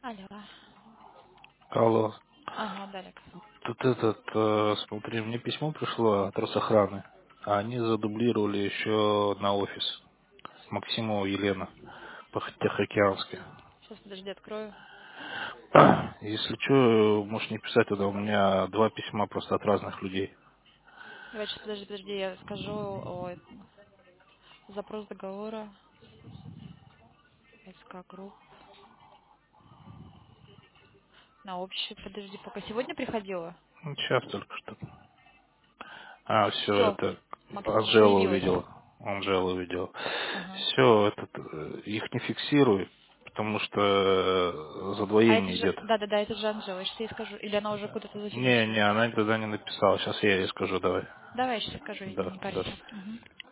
Алло. Алло. Ага, Далек. Тут смотри, мне письмо пришло от Росохраны, а они задублировали еще на офис. Максимова Елена, по-тихоокеански. Сейчас, подожди, открою. Если что, можешь не писать туда, у меня два письма просто от разных людей. Давай, сейчас, подожди, я скажу запрос договора СК Групп на общий. Подожди, пока сегодня приходила? Ну, сейчас только что. А, все, Все, это Максимов Анжела появилась. увидела. Анжела увидела. Ага. Все, их не фиксируй, потому что А это задвоение же, идет. да-да-да, это же Анжела, я сейчас ей скажу. Или она уже куда-то Не, зафигачила. она тогда не написала. Сейчас я ей скажу, давай. Давай, я сейчас скажу, Да, не да. парься. Мгм.